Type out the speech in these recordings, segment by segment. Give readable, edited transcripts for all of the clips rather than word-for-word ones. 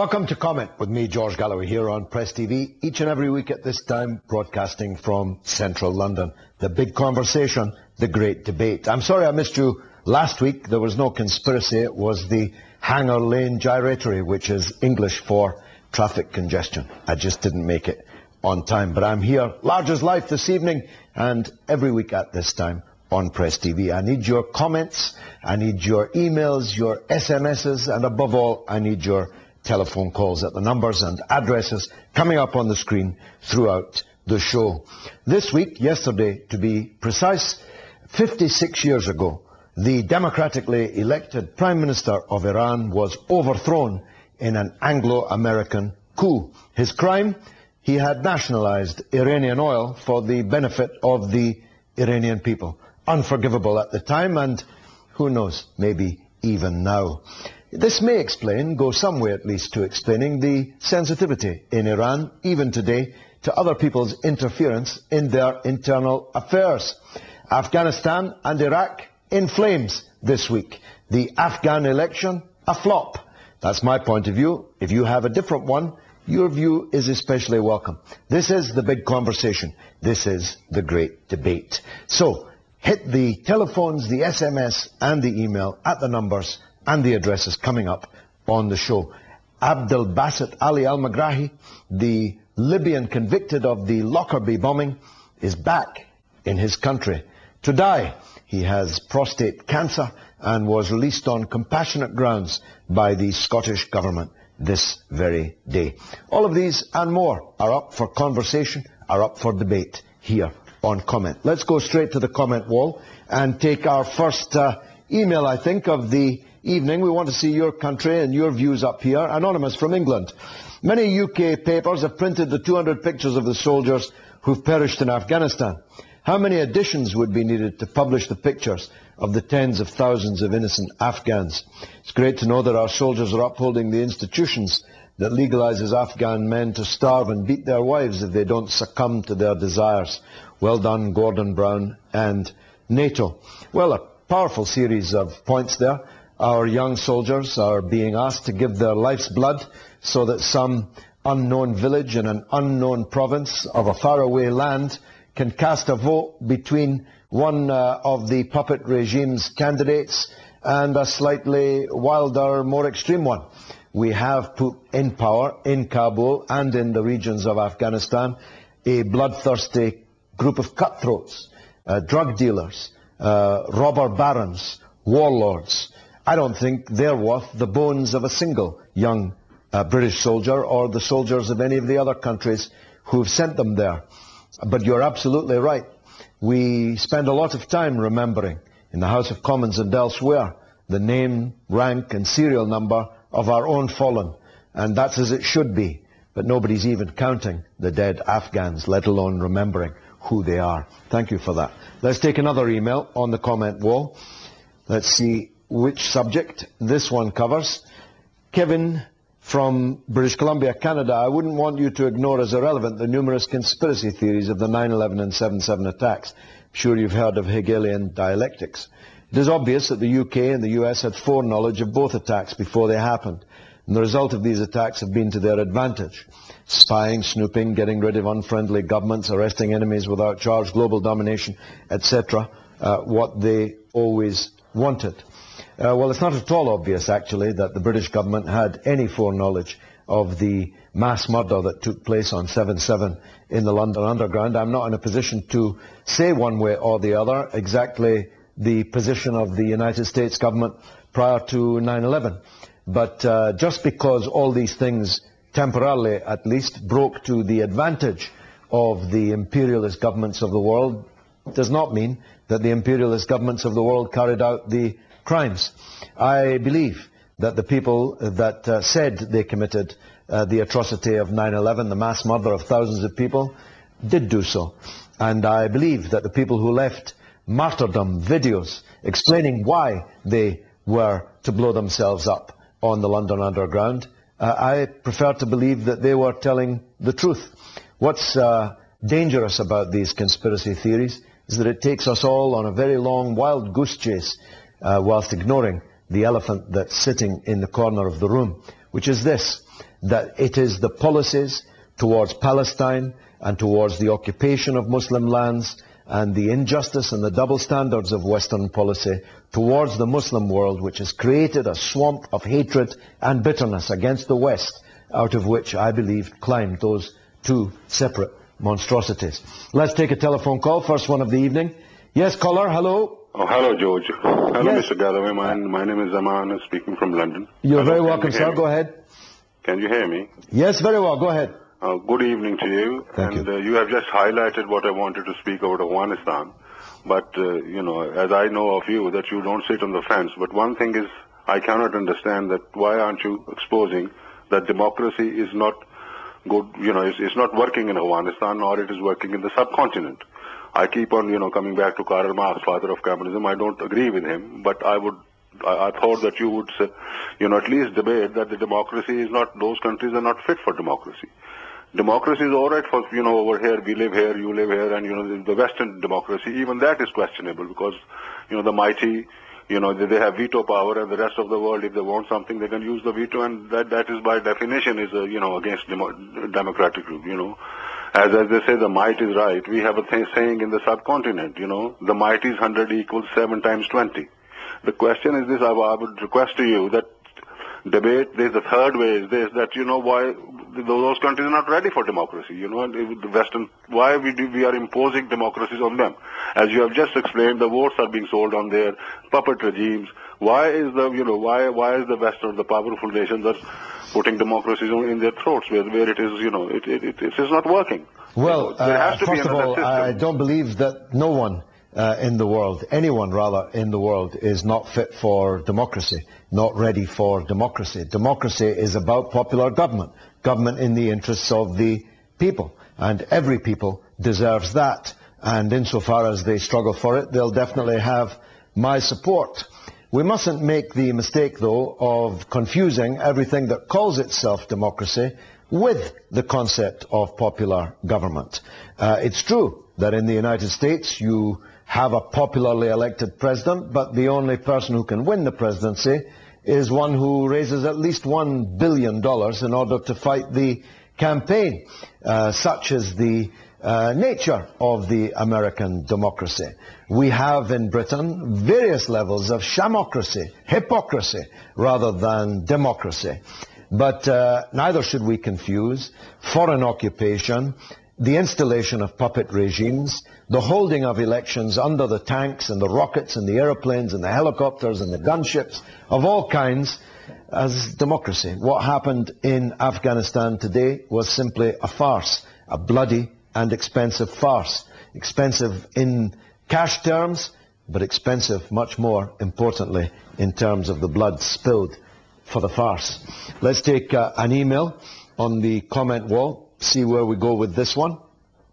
Welcome to Comment with me, George Galloway, here on Press TV, each and every week at this time, broadcasting from central London. The big conversation, the great debate. I'm sorry I missed you last week. There was no conspiracy. It was the Hanger Lane Gyratory, which is English for traffic congestion. I just didn't make it on time. But I'm here, large as life, this evening and every week at this time on Press TV. I need your comments, I need your emails, your SMSs, and above all, I need your telephone calls at the numbers and addresses coming up on the screen throughout the show. This week, yesterday to be precise, 56 years ago, the democratically elected Prime Minister of Iran was overthrown in an Anglo-American coup. His crime? He had nationalized Iranian oil for the benefit of the Iranian people. Unforgivable at the time, and who knows, maybe even now. This may explain, go some way at least to explaining the sensitivity in Iran, even today, to other people's interference in their internal affairs. Afghanistan and Iraq in flames this week. The Afghan election, a flop. That's my point of view. If you have a different one, your view is especially welcome. This is the big conversation. This is the great debate. So, hit the telephones, the SMS and the email at the numbers and the addresses coming up on the show. Abdel Basit Ali Al-Megrahi, the Libyan convicted of the Lockerbie bombing, is back in his country to die. He has prostate cancer and was released on compassionate grounds by the Scottish government this very day. All of these and more are up for conversation, are up for debate here on Comment. Let's go straight to the comment wall and take our first email, I think, of the evening. We want to see your country and your views up here. Anonymous from England. Many UK papers have printed the 200 pictures of the soldiers who've perished in Afghanistan. How many editions would be needed to publish the pictures of the tens of thousands of innocent Afghans? It's great to know that our soldiers are upholding the institutions that legalizes Afghan men to starve and beat their wives if they don't succumb to their desires. Well done, Gordon Brown and NATO. Well, a powerful series of points there. Our young soldiers are being asked to give their life's blood so that some unknown village in an unknown province of a faraway land can cast a vote between one of the puppet regime's candidates and a slightly wilder, more extreme one. We have put in power in Kabul and in the regions of Afghanistan a bloodthirsty group of cutthroats, drug dealers, robber barons, warlords. I don't think they're worth the bones of a single young British soldier or the soldiers of any of the other countries who've sent them there. But you're absolutely right. We spend a lot of time remembering in the House of Commons and elsewhere the name, rank and serial number of our own fallen. And that's as it should be. But nobody's even counting the dead Afghans, let alone remembering who they are. Thank you for that. Let's take another email on the comment wall. Let's see which subject this one covers. Kevin from British Columbia, Canada. I wouldn't want you to ignore as irrelevant the numerous conspiracy theories of the 9/11 and 7/7 attacks. I'm sure you've heard of Hegelian dialectics. It is obvious that the UK and the US had foreknowledge of both attacks before they happened. And the result of these attacks have been to their advantage. Spying, snooping, getting rid of unfriendly governments, arresting enemies without charge, global domination, etc. What they always wanted. Well, it's not at all obvious, actually, that the British government had any foreknowledge of the mass murder that took place on 7/7 in the London Underground. I'm not in a position to say one way or the other exactly the position of the United States government prior to 9/11. But just because all these things, temporarily at least, broke to the advantage of the imperialist governments of the world, does not mean that the imperialist governments of the world carried out the crimes. I believe that the people that said they committed the atrocity of 9/11, the mass murder of thousands of people, did do so. And I believe that the people who left martyrdom videos explaining why they were to blow themselves up on the London Underground, I prefer to believe that they were telling the truth. What's dangerous about these conspiracy theories is that it takes us all on a very long wild goose chase whilst ignoring the elephant that's sitting in the corner of the room, which is this. that it is the policies towards Palestine and towards the occupation of Muslim lands and the injustice and the double standards of Western policy towards the Muslim world which has created a swamp of hatred and bitterness against the West, out of which I believe climbed those two separate monstrosities. Let's take a telephone call, first one of the evening. Yes, caller, hello. Oh, hello, George. Hello, yes. Mr. Galloway. My name is Aman, speaking from London. You're hello, very welcome, sir. Me? Go ahead. Can you hear me? Yes, very well. Go ahead. Good evening to you. Thank you. You have just highlighted what I wanted to speak about Afghanistan. But, as I know of you, that you don't sit on the fence. But one thing is, I cannot understand that why aren't you exposing that democracy is not good, it's not working in Afghanistan, or it is working in the subcontinent. I keep on, coming back to Karl Marx, father of communism. I don't agree with him, but I thought that you would, at least debate that the democracy is not, those countries are not fit for democracy. Democracy is all right for, over here, we live here, you live here, and, the Western democracy, even that is questionable because, the mighty, they have veto power, and the rest of the world, if they want something, they can use the veto, and that is by definition is, against democratic rule, As they say, the might is right. We have a saying in the subcontinent, the might is 100 equals 7 times 20. The question is this, I would request to you that debate, there's the third way is this, that, why those countries are not ready for democracy, the Western, why we are imposing democracies on them. As you have just explained, the votes are being sold on their puppet regimes. Why is the, why is the Western, the powerful nations are putting democracies in their throats where it is, it is not working. Well, there has to be first of another all, system. I don't believe that no one in the world, anyone rather in the world, is not fit for democracy, not ready for democracy. Democracy is about popular government, government in the interests of the people, and every people deserves that. And insofar as they struggle for it, they'll definitely have my support. We mustn't make the mistake, though, of confusing everything that calls itself democracy with the concept of popular government. It's true that in the United States you have a popularly elected president, but the only person who can win the presidency is one who raises at least $1 billion in order to fight the campaign. Such is the nature of the American democracy. We have in Britain various levels of shamocracy, hypocrisy, rather than democracy. But neither should we confuse foreign occupation, the installation of puppet regimes, the holding of elections under the tanks and the rockets and the aeroplanes and the helicopters and the gunships of all kinds as democracy. What happened in Afghanistan today was simply a farce, a bloody and expensive farce. Expensive in cash terms, but expensive much more importantly in terms of the blood spilled for the farce. Let's take an email on the comment wall, see where we go with this one.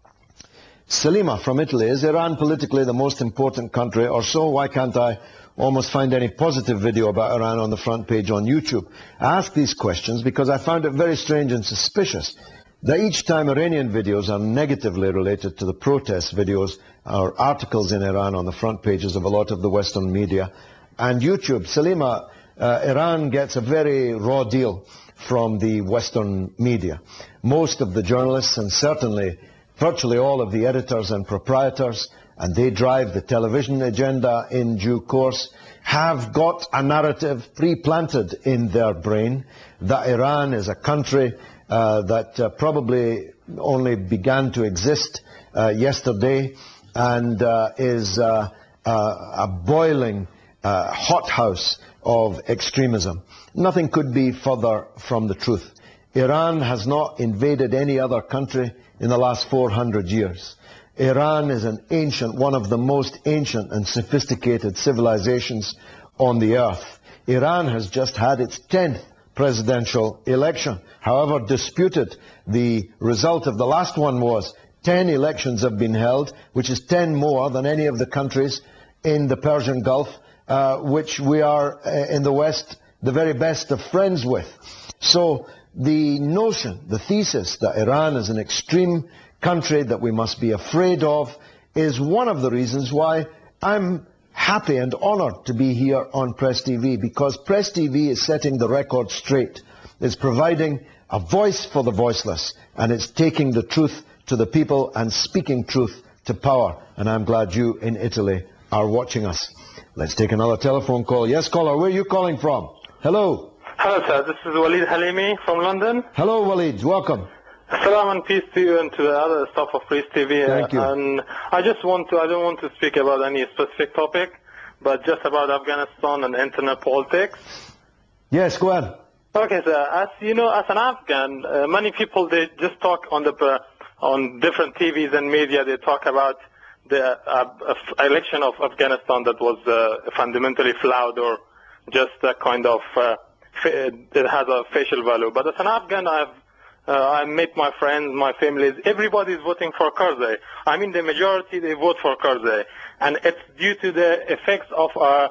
Salima from Italy: is Iran politically the most important country or so? Why can't I almost find any positive video about Iran on the front page on YouTube? I ask these questions because I found it very strange and suspicious that each time Iranian videos are negatively related to the protest videos or articles in Iran on the front pages of a lot of the Western media and YouTube. Salima, Iran gets a very raw deal from the Western media. Most of the journalists, and certainly virtually all of the editors and proprietors, and they drive the television agenda in due course, have got a narrative pre-planted in their brain that Iran is a country that probably only began to exist yesterday and is a boiling hothouse of extremism. Nothing could be further from the truth. Iran has not invaded any other country in the last 400 years. Iran is an ancient, one of the most ancient and sophisticated civilizations on the earth. Iran has just had its 10th presidential election. However disputed the result of the last one was, 10 elections have been held, which is 10 more than any of the countries in the Persian Gulf, which we are in the West the very best of friends with. So the notion, the thesis that Iran is an extreme country that we must be afraid of is one of the reasons why I'm happy and honored to be here on Press TV, because Press TV is setting the record straight. It's providing a voice for the voiceless, and it's taking the truth to the people and speaking truth to power. And I'm glad you in Italy are watching us. Let's take another telephone call. Yes, caller, where are you calling from? Hello. Hello, sir. This is Walid Halimi from London. Hello, Walid. Welcome. Salam and peace to you and to the other staff of Priest TV. Thank you. And I don't want to speak about any specific topic, but just about Afghanistan and internal politics. Yes, go ahead. Okay, sir. As you know, as an Afghan, many people, they just talk on different TVs and media. They talk about the election of Afghanistan that was fundamentally flawed, or just a kind of it has a facial value. But as an Afghan, I met my friends, my families. Everybody is voting for Karzai. I mean, the majority, they vote for Karzai, and it's due to the effects of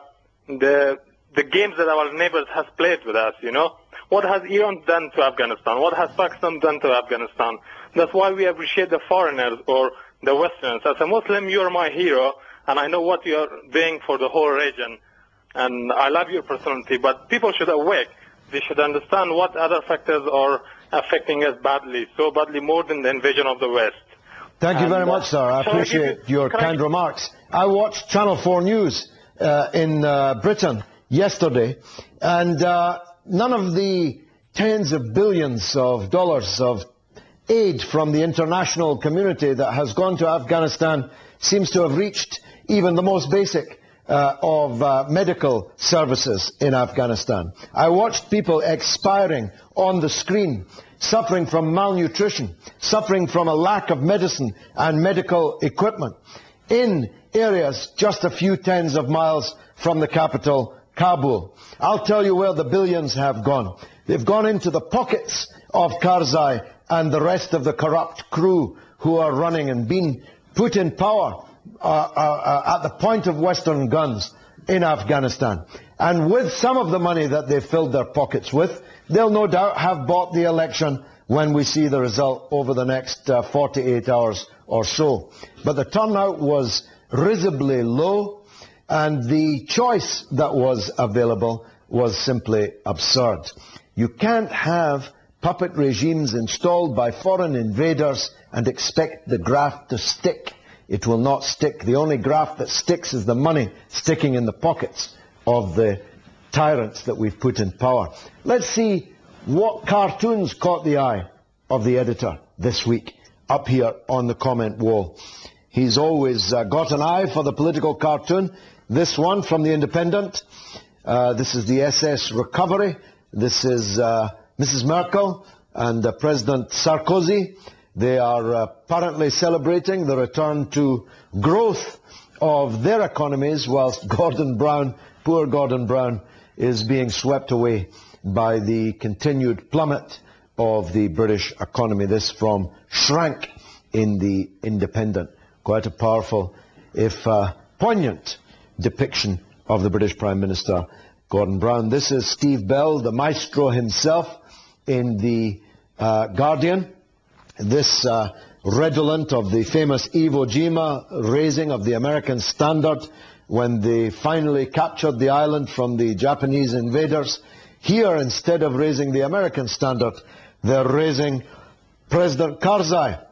the games that our neighbors has played with us. You know, what has Iran done to Afghanistan? What has Pakistan done to Afghanistan? That's why we appreciate the foreigners or the Westerners. As a Muslim, you are my hero, and I know what you are doing for the whole region, and I love your personality. But people should awake. They should understand what other factors are affecting us badly, so badly more than the invasion of the West. Thank you very much, sir. I appreciate your kind remarks. I watched Channel 4 News in Britain yesterday, and none of the tens of billions of dollars of aid from the international community that has gone to Afghanistan seems to have reached even the most basic of medical services in Afghanistan. I watched people expiring on the screen, suffering from malnutrition, suffering from a lack of medicine and medical equipment in areas just a few tens of miles from the capital, Kabul. I'll tell you where the billions have gone. They've gone into the pockets of Karzai and the rest of the corrupt crew who are running and being put in power at the point of Western guns in Afghanistan. And with some of the money that they've filled their pockets with, they'll no doubt have bought the election when we see the result over the next 48 hours or so. But the turnout was risibly low, and the choice that was available was simply absurd. You can't have puppet regimes installed by foreign invaders and expect the graft to stick. It will not stick. The only graft that sticks is the money sticking in the pockets of the tyrants that we've put in power. Let's see what cartoons caught the eye of the editor this week up here on the comment wall. He's always got an eye for the political cartoon. This one from The Independent. This is the SS Recovery. This is Mrs. Merkel and President Sarkozy. They are apparently celebrating the return to growth of their economies, whilst Gordon Brown, poor Gordon Brown, is being swept away by the continued plummet of the British economy. This from Schrank in The Independent. Quite a powerful, if poignant, depiction of the British Prime Minister, Gordon Brown. This is Steve Bell, the maestro himself, in The Guardian. This redolent of the famous Iwo Jima raising of the American standard when they finally captured the island from the Japanese invaders. Here, instead of raising the American standard, they're raising President Karzai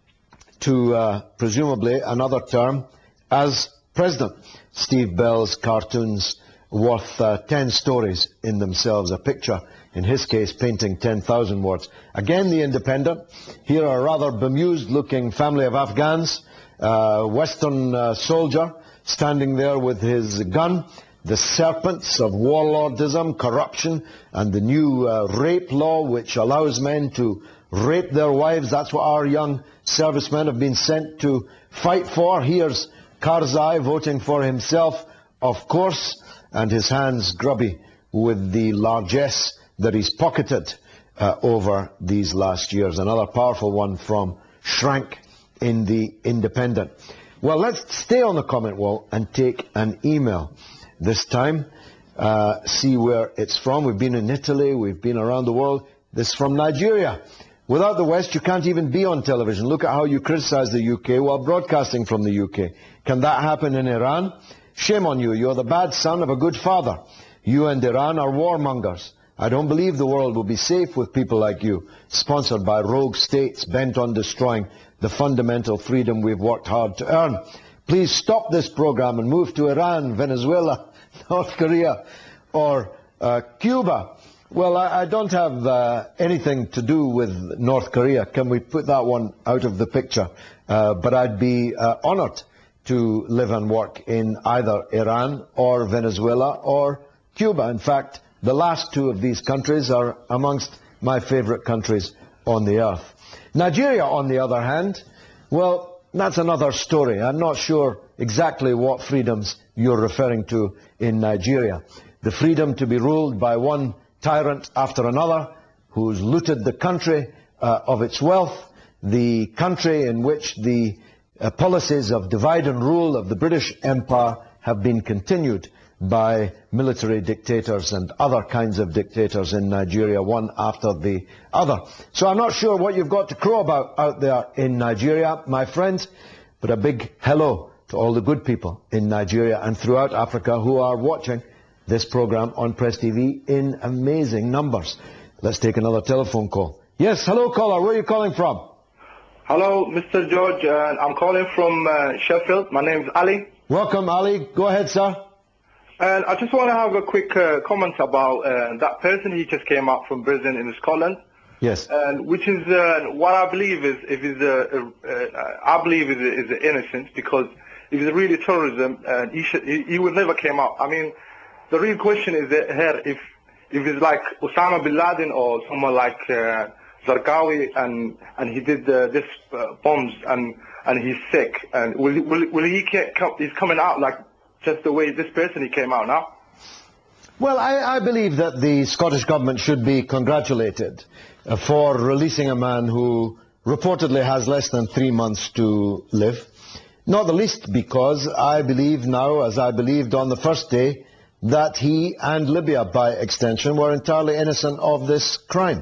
to presumably another term as president. Steve Bell's cartoons worth 10 stories in themselves. A picture, in his case, painting 10,000 words. Again, The Independent. Here a rather bemused-looking family of Afghans. Western soldier standing there with his gun. The serpents of warlordism, corruption, and the new rape law which allows men to rape their wives. That's what our young servicemen have been sent to fight for. Here's Karzai voting for himself, of course, and his hands grubby with the largesse that he's pocketed over these last years. Another powerful one from Schrank in The Independent. Well, let's stay on the comment wall and take an email this time. See where it's from. We've been in Italy, we've been around the world. This is from Nigeria. Without the West, you can't even be on television. Look at how you criticize the UK while broadcasting from the UK. Can that happen in Iran? Shame on you. You're the bad son of a good father. You and Iran are warmongers. I don't believe the world will be safe with people like you, sponsored by rogue states bent on destroying the fundamental freedom we've worked hard to earn. Please stop this program and move to Iran, Venezuela, North Korea, or Cuba. Well, I don't have anything to do with North Korea. Can we put that one out of the picture? But I'd be honored to live and work in either Iran or Venezuela or Cuba. In fact, the last two of these countries are amongst my favorite countries on the earth. Nigeria, on the other hand, well, that's another story. I'm not sure exactly what freedoms you're referring to in Nigeria. The freedom to be ruled by one tyrant after another who's looted the country of its wealth, the country in which the policies of divide and rule of the British Empire have been continued by military dictators and other kinds of dictators in Nigeria, one after the other. So I'm not sure what you've got to crow about out there in Nigeria, my friends, but a big hello to all the good people in Nigeria and throughout Africa who are watching this program on Press TV in amazing numbers. Let's take another telephone call. Yes, hello caller, where are you calling from? Hello, Mr. George. I'm calling from Sheffield. My name's Ali. Welcome, Ali. Go ahead, sir. And I just want to have a quick comment about that person who just came out from prison in Scotland. Yes. And which is what I believe is, if he's I believe is innocent, because if it's really terrorism, he would never came out. I mean, the real question is here if it's like Osama bin Laden or someone like Zarqawi, and he did this bombs and he's sick, and will he he's coming out like just the way this person he came out now? Well, I believe that the Scottish Government should be congratulated for releasing a man who reportedly has less than 3 months to live. Not the least because I believe now, as I believed on the first day, that he and Libya, by extension, were entirely innocent of this crime.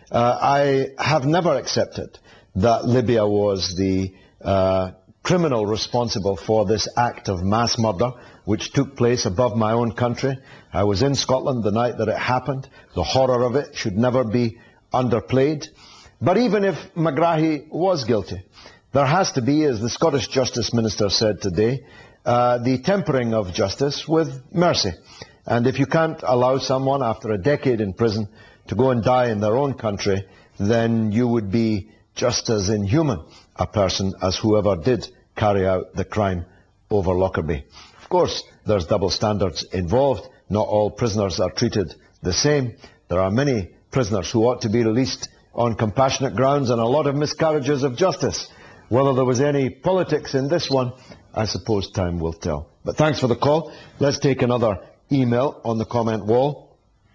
I have never accepted that Libya was the criminal responsible for this act of mass murder, which took place above my own country. I was in Scotland the night that it happened. The horror of it should never be underplayed. But even if Megrahi was guilty, there has to be, as the Scottish Justice Minister said today, the tempering of justice with mercy. And if you can't allow someone after a decade in prison to go and die in their own country, then you would be just as inhuman a person as whoever did carry out the crime over Lockerbie. Of course, there's double standards involved. Not all prisoners are treated the same. There are many prisoners who ought to be released on compassionate grounds, and a lot of miscarriages of justice. Whether there was any politics in this one, I suppose time will tell. But thanks for the call. Let's take another email on the comment wall.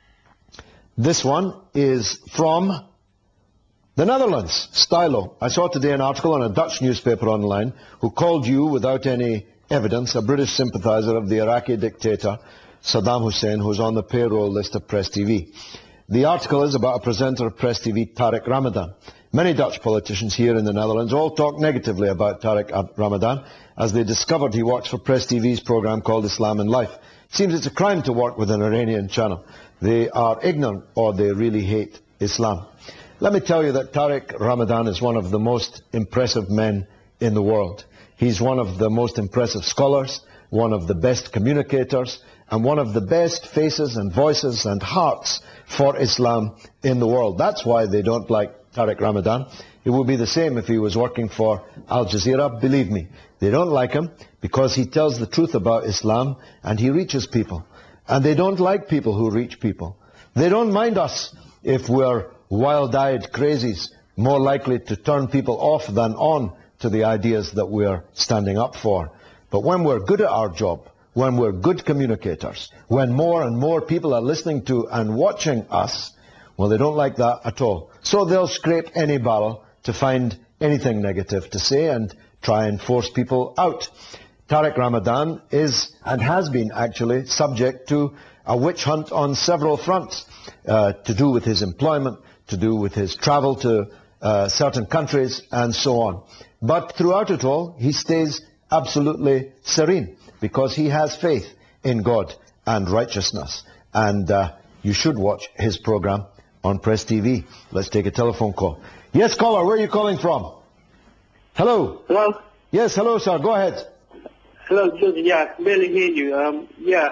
This one is from the Netherlands, Stylo. I saw today an article on a Dutch newspaper online who called you, without any evidence, a British sympathizer of the Iraqi dictator Saddam Hussein, who's on the payroll list of Press TV. The article is about a presenter of Press TV, Tariq Ramadan. Many Dutch politicians here in the Netherlands all talk negatively about Tariq Ramadan, as they discovered he works for Press TV's program called Islam in Life. It seems it's a crime to work with an Iranian channel. They are ignorant, or they really hate Islam. Let me tell you that Tariq Ramadan is one of the most impressive men in the world. He's one of the most impressive scholars, one of the best communicators, and one of the best faces and voices and hearts for Islam in the world. That's why they don't like Tariq Ramadan. It would be the same if he was working for Al Jazeera. Believe me, they don't like him because he tells the truth about Islam and he reaches people. And they don't like people who reach people. They don't mind us if we're wild-eyed crazies, more likely to turn people off than on to the ideas that we're standing up for. But when we're good at our job, when we're good communicators, when more and more people are listening to and watching us, well, they don't like that at all. So they'll scrape any barrel to find anything negative to say and try and force people out. Tariq Ramadan is, and has been actually, subject to a witch hunt on several fronts, to do with his employment, to do with his travel to certain countries, and so on. But throughout it all, he stays absolutely serene, because he has faith in God and righteousness. And you should watch his program on Press TV. Let's take a telephone call. Yes, caller, where are you calling from? Hello? Hello? Yes, hello, sir. Go ahead. Hello, George. Yeah, I can barely hear you.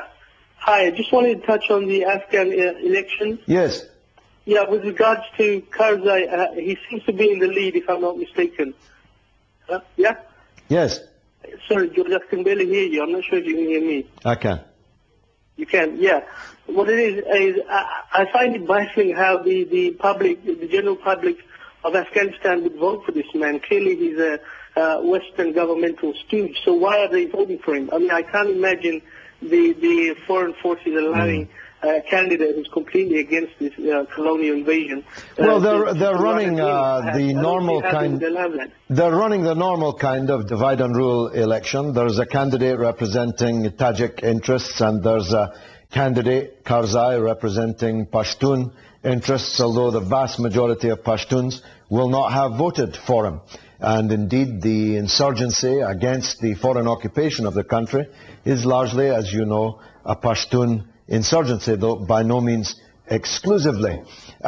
Hi, I just wanted to touch on the Afghan election. Yes. Yeah, with regards to Karzai, he seems to be in the lead, if I'm not mistaken. Yeah? Yes. Sorry, George, I can barely hear you. I'm not sure if you can hear me. I can. You can, yeah. What it is I find it baffling how the public, the general public of Afghanistan would vote for this man. Clearly he's a Western governmental stooge, so why are they voting for him? I mean, I can't imagine the foreign forces allowing a candidate who's completely against this colonial invasion. Well, they're running the normal kind. They're running the normal kind of divide and rule election. There's a candidate representing Tajik interests, and there's a candidate, Karzai, representing Pashtun interests, although the vast majority of Pashtuns will not have voted for him. And indeed, the insurgency against the foreign occupation of the country is largely, as you know, a Pashtun insurgency, though by no means exclusively.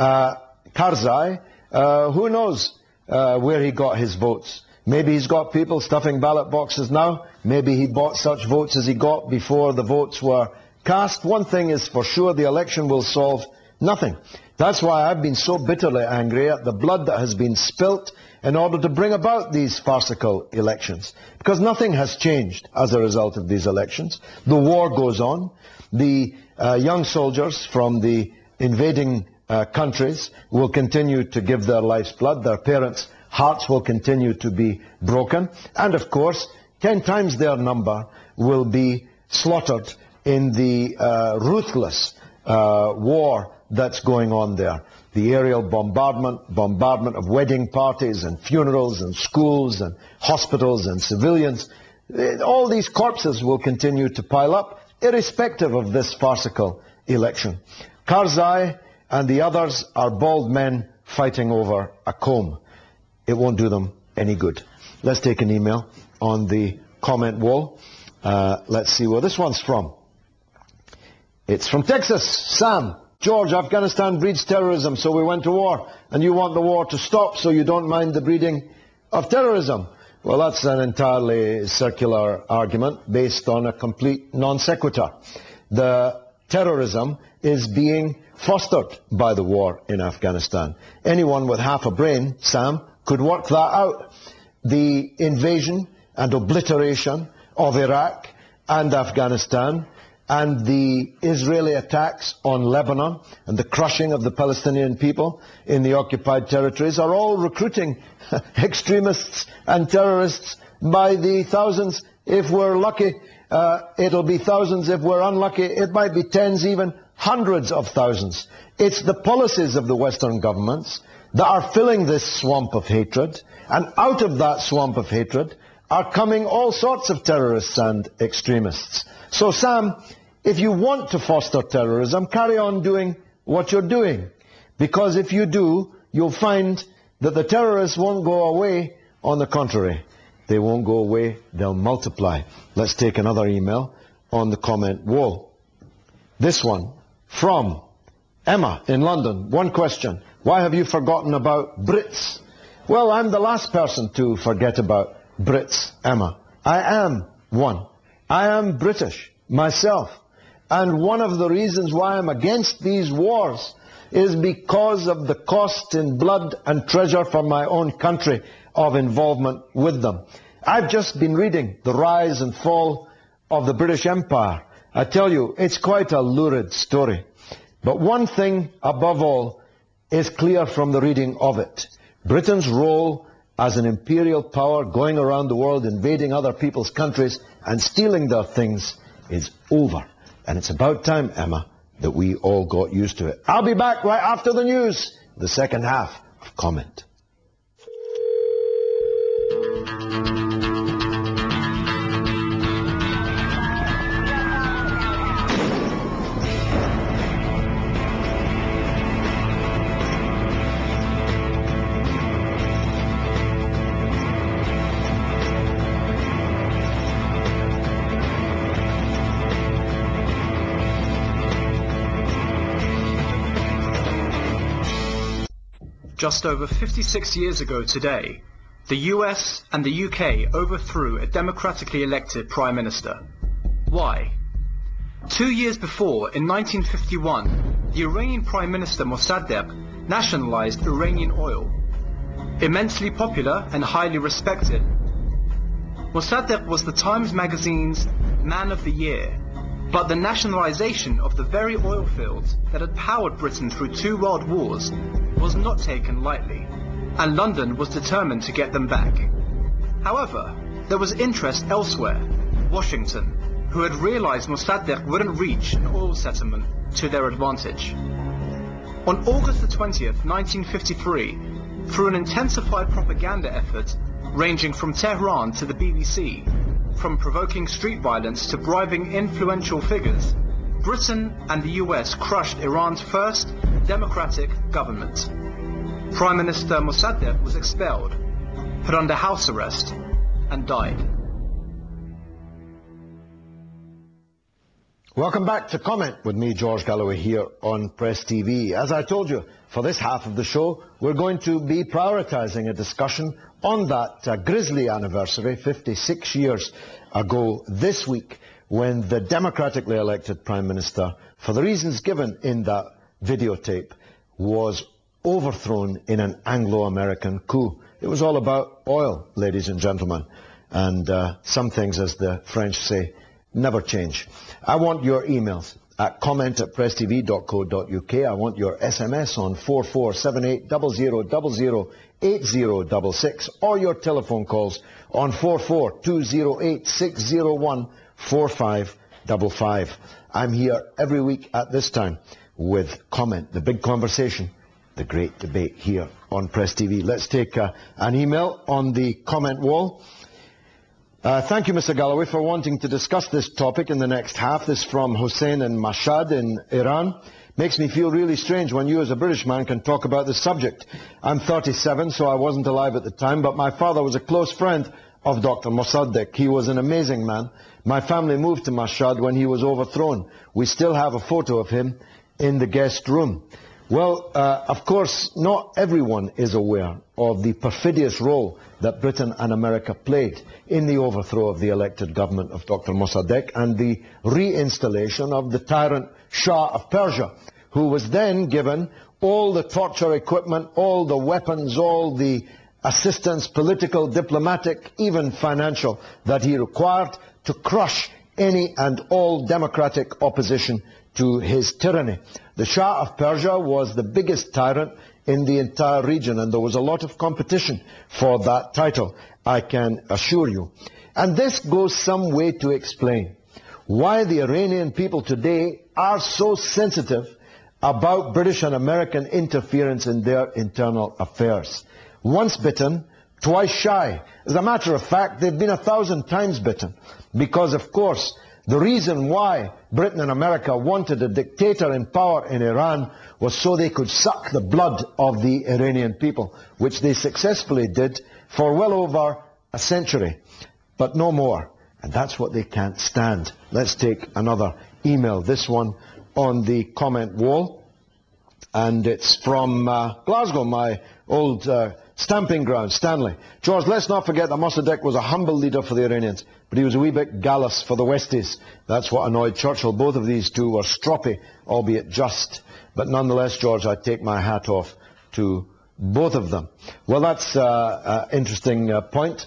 Karzai, who knows where he got his votes? Maybe he's got people stuffing ballot boxes now. Maybe he bought such votes as he got before the votes were cast. One thing is for sure, the election will solve nothing. That's why I've been so bitterly angry at the blood that has been spilt in order to bring about these farcical elections. Because nothing has changed as a result of these elections. The war goes on. The young soldiers from the invading countries will continue to give their life's blood. Their parents' hearts will continue to be broken. And of course, 10 times their number will be slaughtered in the ruthless war that's going on there. The aerial bombardment of wedding parties and funerals and schools and hospitals and civilians. All these corpses will continue to pile up, irrespective of this farcical election. Karzai and the others are bald men fighting over a comb. It won't do them any good. Let's take an email on the comment wall. Let's see where this one's from. It's from Texas. Sam. George, Afghanistan breeds terrorism, so we went to war. And you want the war to stop, so you don't mind the breeding of terrorism. Well, that's an entirely circular argument based on a complete non sequitur. The terrorism is being fostered by the war in Afghanistan. Anyone with half a brain, Sam, could work that out. The invasion and obliteration of Iraq and Afghanistan, and the Israeli attacks on Lebanon and the crushing of the Palestinian people in the occupied territories are all recruiting extremists and terrorists by the thousands. If we're lucky, it'll be thousands. If we're unlucky, it might be tens, even hundreds of thousands. It's the policies of the Western governments that are filling this swamp of hatred, and out of that swamp of hatred are coming all sorts of terrorists and extremists. So, Sam, if you want to foster terrorism, carry on doing what you're doing. Because if you do, you'll find that the terrorists won't go away. On the contrary, they won't go away, they'll multiply. Let's take another email on the comment wall. This one from Emma in London. One question. Why have you forgotten about Brits? Well, I'm the last person to forget about Brits, Emma. I am one. I am British myself. And one of the reasons why I'm against these wars is because of the cost in blood and treasure for my own country of involvement with them. I've just been reading The Rise and Fall of the British Empire. I tell you, it's quite a lurid story. But one thing above all is clear from the reading of it. Britain's role as an imperial power going around the world, invading other people's countries and stealing their things is over. And it's about time, Emma, that we all got used to it. I'll be back right after the news, the second half of Comment. just over 56 years ago today, the US and the UK overthrew a democratically elected Prime Minister. Why? 2 years before, in 1951, the Iranian Prime Minister Mossadegh nationalized Iranian oil. Immensely popular and highly respected, Mossadegh was the Times magazine's Man of the Year, but the nationalization of the very oil fields that had powered Britain through 2 world wars was not taken lightly, and London was determined to get them back. However, there was interest elsewhere. Washington, who had realized Mossadegh wouldn't reach an oil settlement to their advantage. On August the 20th, 1953, through an intensified propaganda effort ranging from Tehran to the BBC, from provoking street violence to bribing influential figures, Britain and the US crushed Iran's first democratic government. Prime Minister Mossadegh was expelled, put under house arrest, and died. Welcome back to Comment with me, George Galloway, here on Press TV. As I told you, for this half of the show, we're going to be prioritising a discussion on that grisly anniversary, 56 years ago this week, when the democratically elected Prime Minister, for the reasons given in that videotape, was overthrown in an Anglo-American coup. It was all about oil, ladies and gentlemen, and some things, as the French say, never change. I want your emails at comment@presstv.co.uk. I want your SMS on 447800008066 or your telephone calls on 44208601455. I'm here every week at this time with Comment, the big conversation, the great debate here on Press TV. Let's take an email on the comment wall. Thank you, Mr. Galloway, for wanting to discuss this topic in the next half. This from Hussein in Mashhad in Iran. Makes me feel really strange when you as a British man can talk about this subject. I'm 37, so I wasn't alive at the time, but my father was a close friend of Dr. Mossadegh. He was an amazing man. My family moved to Mashhad when he was overthrown. We still have a photo of him in the guest room. Well, of course, not everyone is aware of the perfidious role that Britain and America played in the overthrow of the elected government of Dr. Mossadegh and the reinstallation of the tyrant Shah of Persia, who was then given all the torture equipment, all the weapons, all the assistance, political, diplomatic, even financial, that he required to crush any and all democratic opposition to his tyranny. The Shah of Persia was the biggest tyrant in the entire region, and there was a lot of competition for that title, I can assure you. And this goes some way to explain why the Iranian people today are so sensitive about British and American interference in their internal affairs. Once bitten, twice shy. As a matter of fact, they've been 1,000 times bitten, because, of course, the reason why Britain and America wanted a dictator in power in Iran was so they could suck the blood of the Iranian people, which they successfully did for well over a century, but no more. And that's what they can't stand. Let's take another email, this one on the comment wall. And it's from Glasgow, my old stamping ground, Stanley. George, let's not forget that Mossadegh was a humble leader for the Iranians, but he was a wee bit gallus for the Westies. That's what annoyed Churchill. Both of these two were stroppy, albeit just. But nonetheless, George, I take my hat off to both of them. Well, that's an interesting point.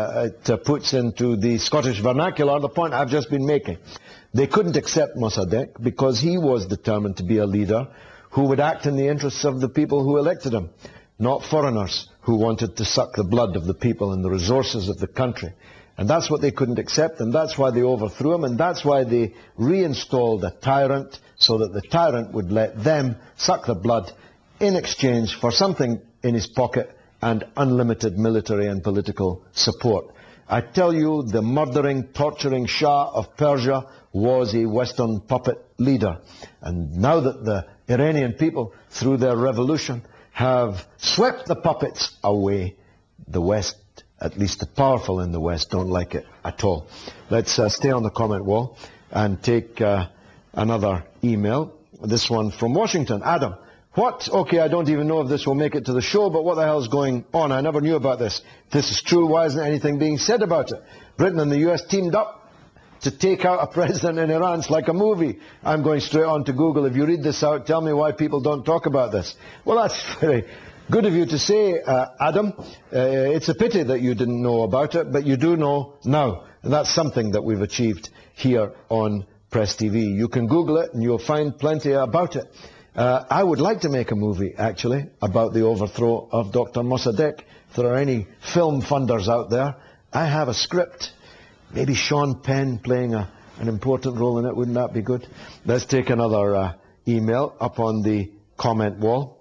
It puts into the Scottish vernacular the point I've just been making. They couldn't accept Mossadegh because he was determined to be a leader who would act in the interests of the people who elected him, not foreigners who wanted to suck the blood of the people and the resources of the country. And that's what they couldn't accept, and that's why they overthrew him, and that's why they reinstalled a tyrant, so that the tyrant would let them suck the blood in exchange for something in his pocket and unlimited military and political support. I tell you, the murdering, torturing Shah of Persia was a Western puppet leader. And now that the Iranian people, through their revolution, have swept the puppets away, the West, at least the powerful in the West, don't like it at all. Let's stay on the comment wall and take another email. This one from Washington. Adam, What? Okay, I don't even know if this will make it to the show, but what the hell is going on? I never knew about this. If this is true, why isn't anything being said about it? Britain and the US teamed up to take out a president in Iran. It's like a movie. I'm going straight on to Google. If you read this out, tell me why people don't talk about this. Well, that's very good of you to say, Adam. It's a pity that you didn't know about it, but you do know now. And that's something that we've achieved here on Press TV. You can Google it and you'll find plenty about it. I would like to make a movie, actually, about the overthrow of Dr. Mossadegh. If there are any film funders out there, I have a script. Maybe Sean Penn playing an important role in it. Wouldn't that be good? Let's take another email up on the comment wall.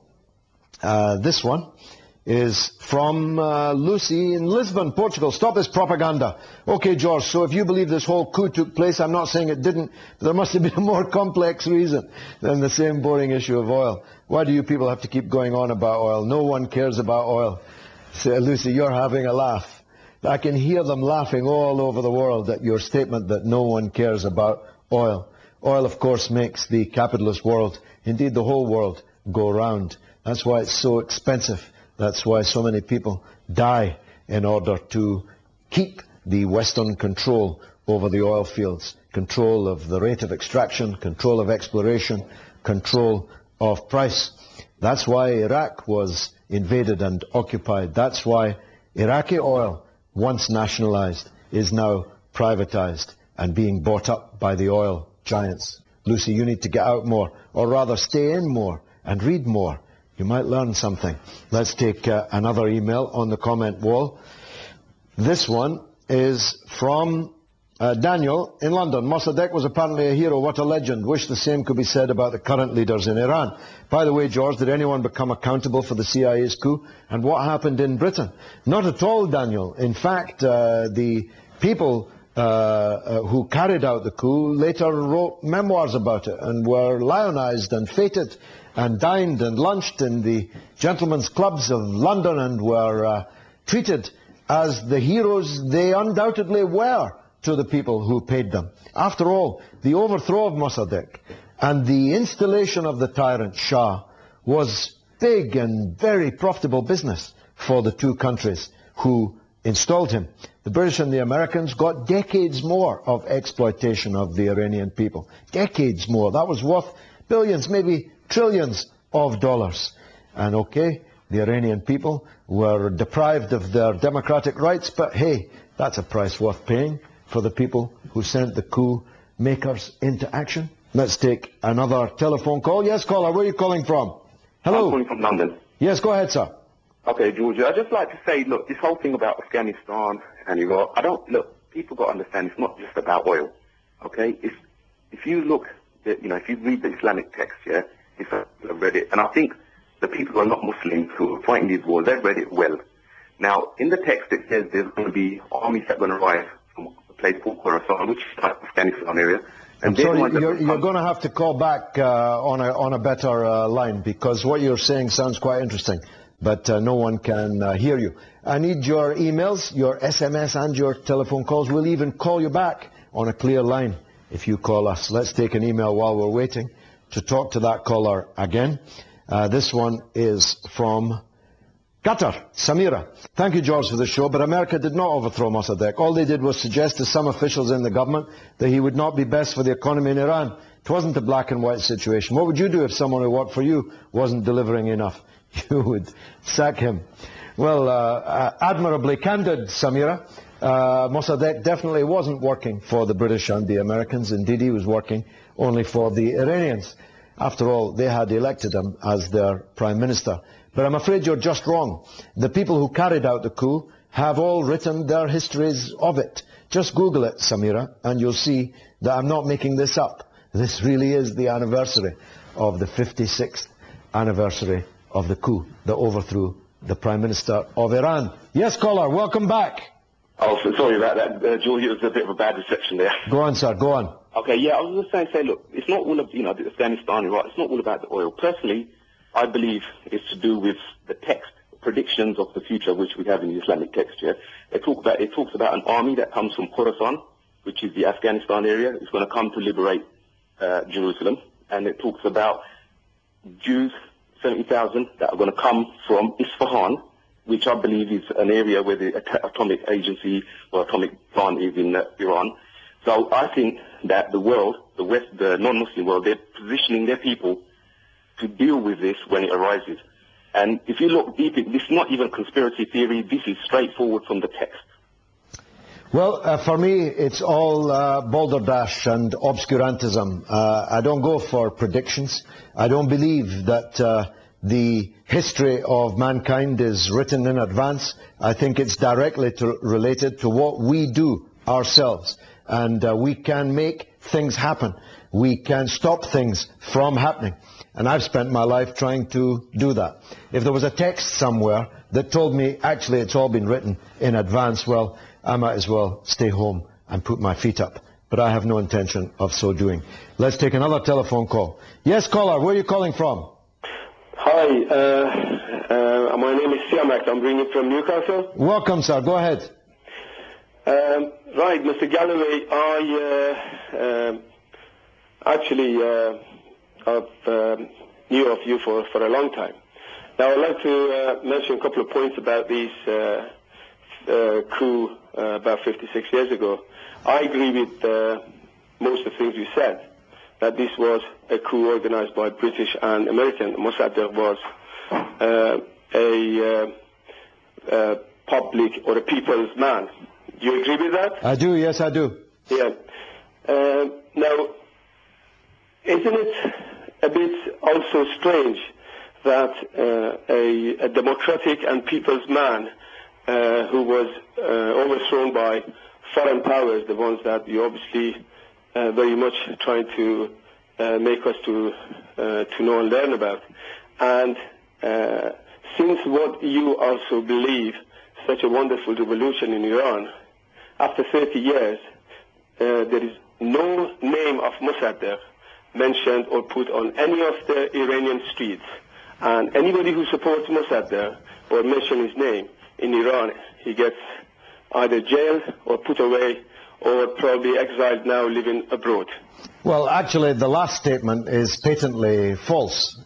This one is from Lucy in Lisbon, Portugal. Stop this propaganda. Okay, George, so if you believe this whole coup took place, I'm not saying it didn't, but there must have been a more complex reason than the same boring issue of oil. Why do you people have to keep going on about oil? No one cares about oil. So, Lucy, you're having a laugh. I can hear them laughing all over the world at your statement that no one cares about oil. Oil, of course, makes the capitalist world, indeed the whole world, go round. That's why it's so expensive. That's why so many people die in order to keep the Western control over the oil fields, control of the rate of extraction, control of exploration, control of price. That's why Iraq was invaded and occupied. That's why Iraqi oil, once nationalized, is now privatized and being bought up by the oil giants. Lucy, you need to get out more, or rather stay in more and read more. You might learn something. Let's take another email on the comment wall. This one is from Daniel in London. Mossadegh was apparently a hero. What a legend. Wish the same could be said about the current leaders in Iran. By the way, George, did anyone become accountable for the CIA's coup? And what happened in Britain? Not at all, Daniel. In fact, the people who carried out the coup later wrote memoirs about it and were lionized and feted and dined and lunched in the gentlemen's clubs of London and were treated as the heroes they undoubtedly were to the people who paid them. After all, the overthrow of Mossadegh and the installation of the tyrant Shah was big and very profitable business for the two countries who installed him. The British and the Americans got decades more of exploitation of the Iranian people. Decades more. That was worth billions, maybe trillions of dollars. And okay, the Iranian people were deprived of their democratic rights, but hey, that's a price worth paying for the people who sent the coup makers into action. Let's take another telephone call. Yes, caller, where are you calling from? Hello. I'm calling from London. Yes, go ahead, sir. Okay, Georgia, I'd just like to say, look, this whole thing about Afghanistan and Iraq, people got to understand it's not just about oil, okay? If you look, if you read the Islamic text, yeah, I've read it, and I think the people who are not Muslims who are fighting these wars, they've read it well. Now, in the text it says there's going to be armies that are going to arrive from a place called Khorasan, which is like Afghanistan area. And I'm sorry, you're going to have to call back on a better line, because what you're saying sounds quite interesting, but no one can hear you. I need your emails, your SMS and your telephone calls. We'll even call you back on a clear line if you call us. Let's take an email while we're waiting to talk to that caller again. This one is from Qatar, Samira. Thank you, George, for the show, but America did not overthrow Mossadegh. All they did was suggest to some officials in the government that he would not be best for the economy in Iran. It wasn't a black and white situation. What would you do if someone who worked for you wasn't delivering enough? You would sack him. Well, admirably candid, Samira. Mossadegh definitely wasn't working for the British and the Americans. Indeed, he was working only for the Iranians. After all, they had elected him as their prime minister. But I'm afraid you're just wrong. The people who carried out the coup have all written their histories of it. Just Google it, Samira, and you'll see that I'm not making this up. This really is the anniversary of the 56th anniversary of the coup that overthrew the Prime Minister of Iran. Yes, caller, welcome back. Oh, sorry about that, George. It was a bit of a bad reception there. Go on, sir, go on. Okay, yeah, I was just saying, look, it's not all of, Afghanistan, Iraq, it's not all about the oil. Personally, I believe it's to do with the text, predictions of the future, which we have in the Islamic text, yeah. It talks about an army that comes from Khorasan, which is the Afghanistan area. It's going to come to liberate Jerusalem. And it talks about Jews 70,000 that are going to come from Isfahan, which I believe is an area where the atomic agency or atomic plant is in Iran. So I think that the world, the West, the non-Muslim world, they're positioning their people to deal with this when it arises. And if you look deep, this is not even conspiracy theory. This is straightforward from the text. Well, for me, it's all balderdash and obscurantism. I don't go for predictions. I don't believe that the history of mankind is written in advance. I think it's directly related to what we do ourselves. And we can make things happen. We can stop things from happening. And I've spent my life trying to do that. If there was a text somewhere that told me, actually, it's all been written in advance, well, I might as well stay home and put my feet up. But I have no intention of so doing. Let's take another telephone call. Yes, caller, where are you calling from? Hi, my name is Siamak. I'm ringing from Newcastle. Welcome, sir. Go ahead. Right, Mr. Galloway, I I've knew of you for a long time. Now, I'd like to mention a couple of points about this coup about 56 years ago. I agree with most of the things you said, that this was a coup organized by British and American. Mossadegh was a public or a people's man. Do you agree with that? I do, yes, I do. Yeah. Now, isn't it a bit also strange that a democratic and people's man who was overthrown by foreign powers, the ones that you obviously very much trying to make us to know and learn about, and since what you also believe, such a wonderful revolution in Iran, after 30 years, there is no name of Mossadegh mentioned or put on any of the Iranian streets. And anybody who supports Mossadegh or mention his name in Iran, he gets either jailed or put away or probably exiled now living abroad. Well, actually, the last statement is patently false,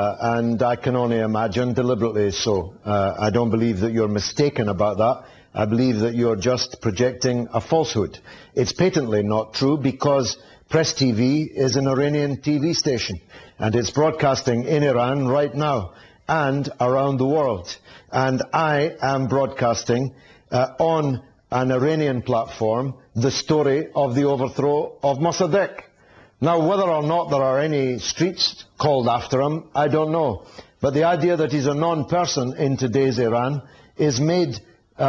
and I can only imagine deliberately so. I don't believe that you're mistaken about that. I believe that you're just projecting a falsehood. It's patently not true because Press TV is an Iranian TV station, and it's broadcasting in Iran right now and around the world. And I am broadcasting on an Iranian platform the story of the overthrow of Mossadegh. Now, whether or not there are any streets called after him, I don't know. But the idea that he's a non-person in today's Iran is made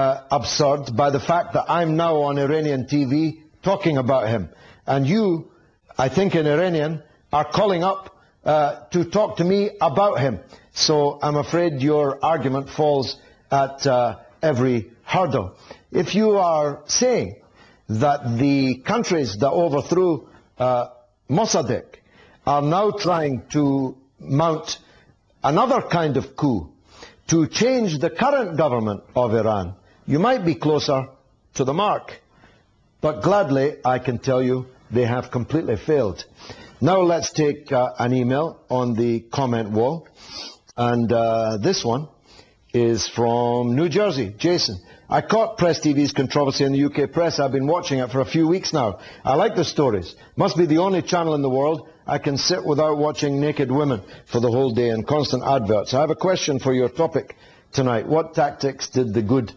absurd by the fact that I'm now on Iranian TV talking about him. And you, I think in Iranian, are calling up to talk to me about him. So I'm afraid your argument falls at every hurdle. If you are saying that the countries that overthrew Mossadegh are now trying to mount another kind of coup to change the current government of Iran, you might be closer to the mark. But gladly, I can tell you, they have completely failed. Now let's take an email on the comment wall. And this one is from New Jersey. Jason, I caught Press TV's controversy in the UK press. I've been watching it for a few weeks now. I like the stories. Must be the only channel in the world I can sit without watching naked women for the whole day and constant adverts. I have a question for your topic tonight. What tactics did the good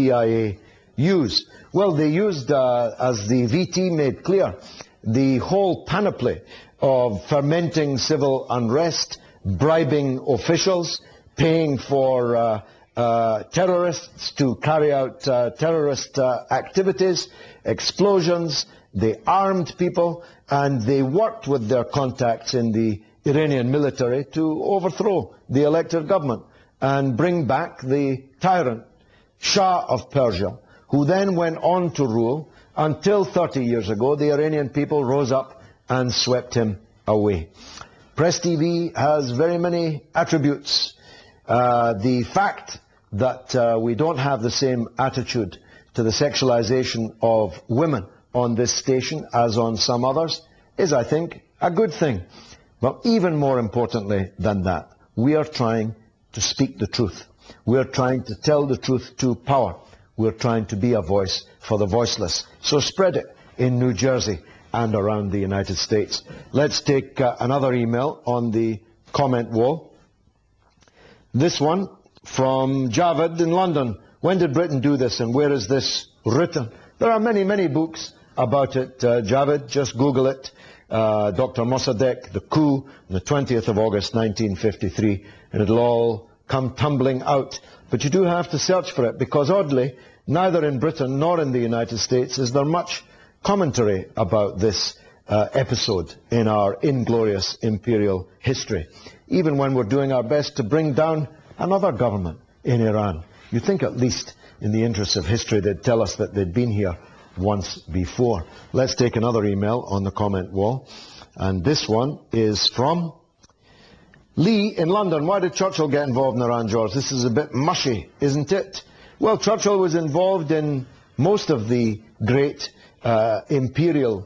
CIA use? Well, they used, as the VT made clear, the whole panoply of fermenting civil unrest, bribing officials, paying for terrorists to carry out terrorist activities, explosions. They armed people, and they worked with their contacts in the Iranian military to overthrow the elected government and bring back the tyrant, Shah of Persia, who then went on to rule until 30 years ago the Iranian people rose up and swept him away. Press TV has very many attributes. The fact that we don't have the same attitude to the sexualization of women on this station as on some others is, I think, a good thing. But even more importantly than that, we are trying to speak the truth. We are trying to tell the truth to power. We're trying to be a voice for the voiceless. So spread it in New Jersey and around the United States. Let's take another email on the comment wall. This one from Javed in London. When did Britain do this and where is this written? There are many, many books about it, Javed. Just Google it. Dr. Mossadegh, the coup, on the 20th of August 1953, and it'll all come tumbling out. But you do have to search for it, because oddly, neither in Britain nor in the United States is there much commentary about this episode in our inglorious imperial history, even when we're doing our best to bring down another government in Iran. You'd think at least in the interests of history they'd tell us that they'd been here once before. Let's take another email on the comment wall, and this one is from Lee in London. Why did Churchill get involved in Iran, George? This is a bit mushy, isn't it? Well, Churchill was involved in most of the great imperial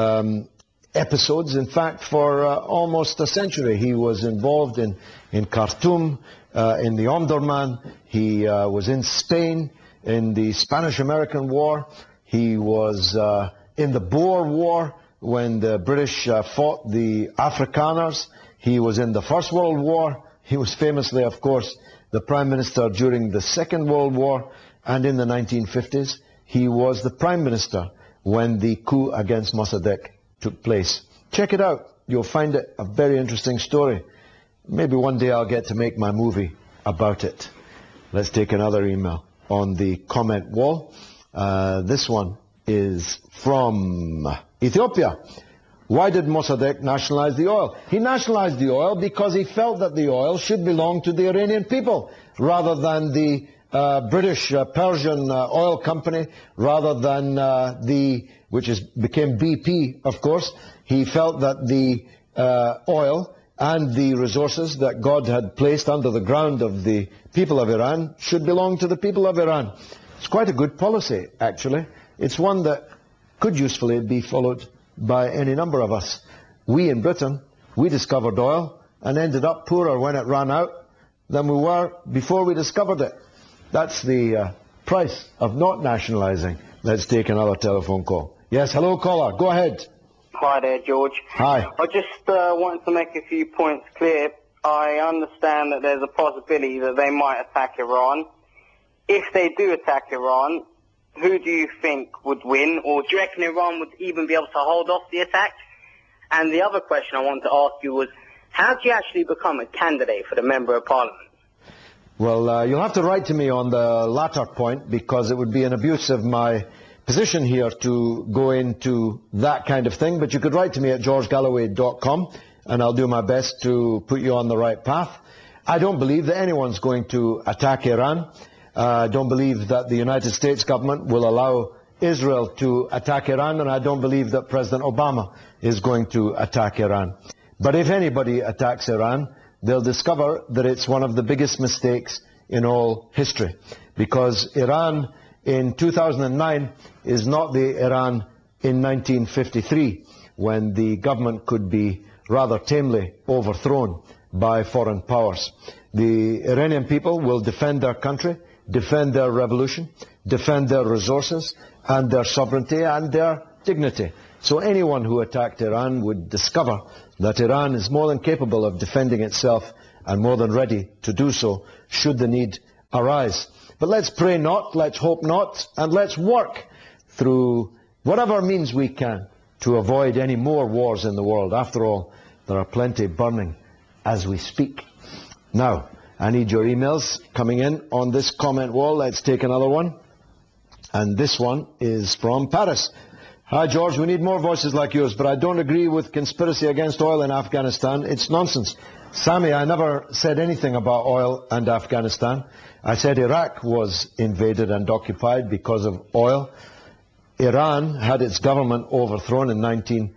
episodes. In fact, for almost a century, he was involved in Khartoum, in the Omdurman. He was in Spain in the Spanish-American War. He was in the Boer War when the British fought the Afrikaners. He was in the First World War. He was famously, of course, the Prime Minister during the Second World War. And in the 1950s, he was the Prime Minister when the coup against Mossadegh took place. Check it out. You'll find it a very interesting story. Maybe one day I'll get to make my movie about it. Let's take another email on the comment wall. This one is from Ethiopia. Why did Mossadegh nationalize the oil? He nationalized the oil because he felt that the oil should belong to the Iranian people rather than the British Persian oil company, rather than which became BP, of course. He felt that the oil and the resources that God had placed under the ground of the people of Iran should belong to the people of Iran. It's quite a good policy, actually. It's one that could usefully be followed by any number of us. We in Britain, we discovered oil and ended up poorer when it ran out than we were before we discovered it. That's the price of not nationalizing. Let's take another telephone call. Yes, hello caller, go ahead. Hi there, George. Hi. I just wanted to make a few points clear. I understand that there's a possibility that they might attack Iran. If they do attack Iran, who do you think would win? Or do you reckon Iran would even be able to hold off the attack? And the other question I wanted to ask you was, how do you actually become a candidate for the Member of Parliament? Well, you'll have to write to me on the latter point, because it would be an abuse of my position here to go into that kind of thing. But you could write to me at georgegalloway.com, and I'll do my best to put you on the right path. I don't believe that anyone's going to attack Iran. I don't believe that the United States government will allow Israel to attack Iran, and I don't believe that President Obama is going to attack Iran. But if anybody attacks Iran, they'll discover that it's one of the biggest mistakes in all history, because Iran in 2009 is not the Iran in 1953, when the government could be rather tamely overthrown by foreign powers. The Iranian people will defend their country, defend their revolution, defend their resources and their sovereignty and their dignity. So anyone who attacked Iran would discover that Iran is more than capable of defending itself and more than ready to do so should the need arise. But let's pray not, let's hope not, and let's work through whatever means we can to avoid any more wars in the world. After all, there are plenty burning as we speak. Now, I need your emails coming in on this comment wall. Let's take another one. And this one is from Paris. Hi, George. We need more voices like yours, but I don't agree with conspiracy against oil in Afghanistan. It's nonsense. Sammy, I never said anything about oil and Afghanistan. I said Iraq was invaded and occupied because of oil. Iran had its government overthrown in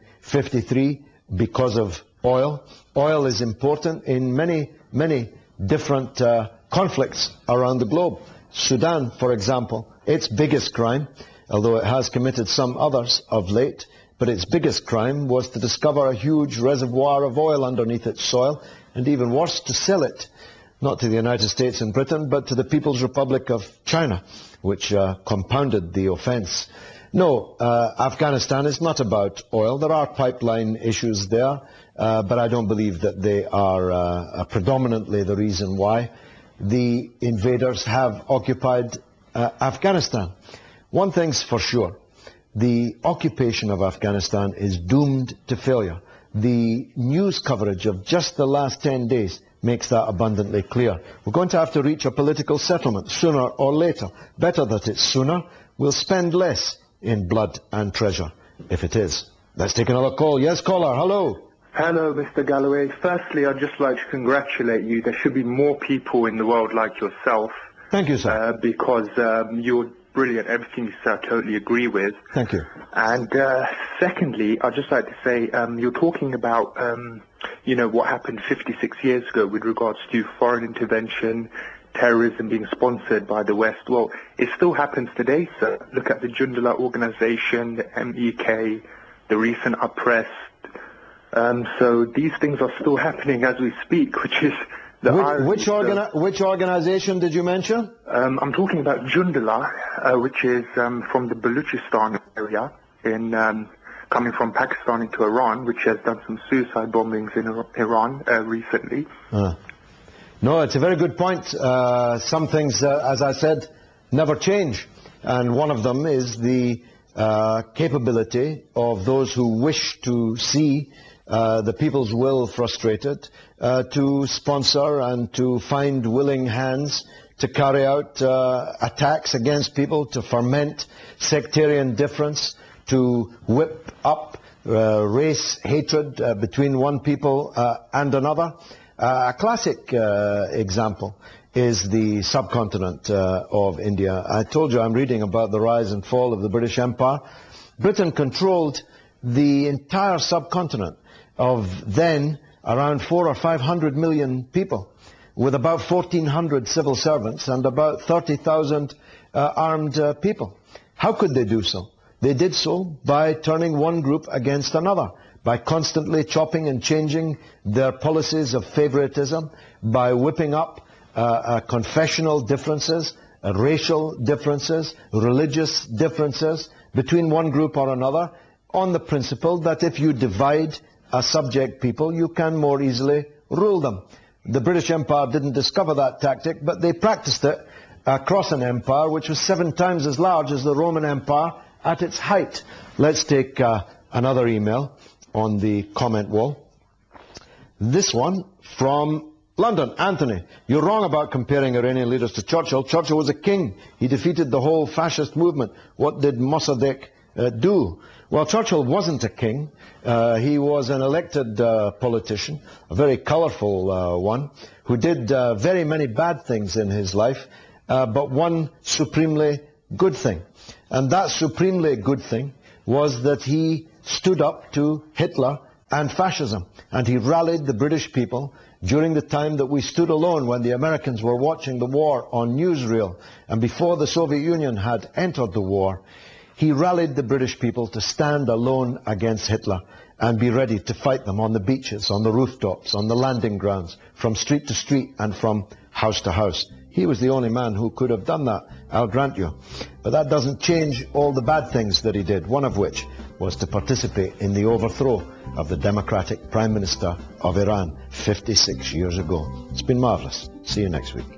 1953 because of oil. Oil is important in many, many different conflicts around the globe. Sudan, for example, its biggest crime, although it has committed some others of late, but its biggest crime was to discover a huge reservoir of oil underneath its soil and even worse, to sell it, not to the United States and Britain, but to the People's Republic of China, which compounded the offence. No, Afghanistan is not about oil. There are pipeline issues there, but I don't believe that they are predominantly the reason why the invaders have occupied Afghanistan. One thing's for sure, the occupation of Afghanistan is doomed to failure. The news coverage of just the last 10 days makes that abundantly clear. We're going to have to reach a political settlement sooner or later. Better that it's sooner. We'll spend less in blood and treasure, if it is. Let's take another call. Yes, caller. Hello. Hello, Mr. Galloway. Firstly, I'd just like to congratulate you. There should be more people in the world like yourself. Thank you, sir. Because you're brilliant. Everything you say, I totally agree with. Thank you. And secondly, I'd just like to say, you're talking about, what happened 56 years ago with regards to foreign intervention, terrorism being sponsored by the West. Well, it still happens today, sir. Look at the Jundullah organization, the MEK, the recent unrest. So these things are still happening as we speak, which is the which organization did you mention? I'm talking about Jundullah, which is from the Balochistan area, coming from Pakistan into Iran, which has done some suicide bombings in Iran recently. No, it's a very good point. Some things, as I said, never change. And one of them is the capability of those who wish to see the people's will frustrated to sponsor and to find willing hands to carry out attacks against people, to ferment sectarian difference, to whip up race hatred between one people and another. A classic example is the subcontinent of India. I told you I'm reading about the rise and fall of the British Empire. Britain controlled the entire subcontinent of then around 400 or 500 million people, with about 1,400 civil servants and about 30,000 armed people. How could they do so? They did so by turning one group against another, by constantly chopping and changing their policies of favoritism, by whipping up confessional differences, racial differences, religious differences between one group or another, on the principle that if you divide a subject people, you can more easily rule them. The British Empire didn't discover that tactic, but they practiced it across an empire which was 7 times as large as the Roman Empire at its height. Let's take another email on the comment wall. This one from London. Anthony, you're wrong about comparing Iranian leaders to Churchill. Churchill was a king. He defeated the whole fascist movement. What did Mossadegh do? Well, Churchill wasn't a king. He was an elected politician, a very colourful one, who did very many bad things in his life, but one supremely good thing. And that supremely good thing was that he stood up to Hitler and fascism. And he rallied the British people during the time that we stood alone when the Americans were watching the war on newsreel. And before the Soviet Union had entered the war, he rallied the British people to stand alone against Hitler and be ready to fight them on the beaches, on the rooftops, on the landing grounds, from street to street and from house to house. He was the only man who could have done that, I'll grant you. But that doesn't change all the bad things that he did, one of which was to participate in the overthrow of the democratic Prime Minister of Iran 56 years ago. It's been marvellous. See you next week.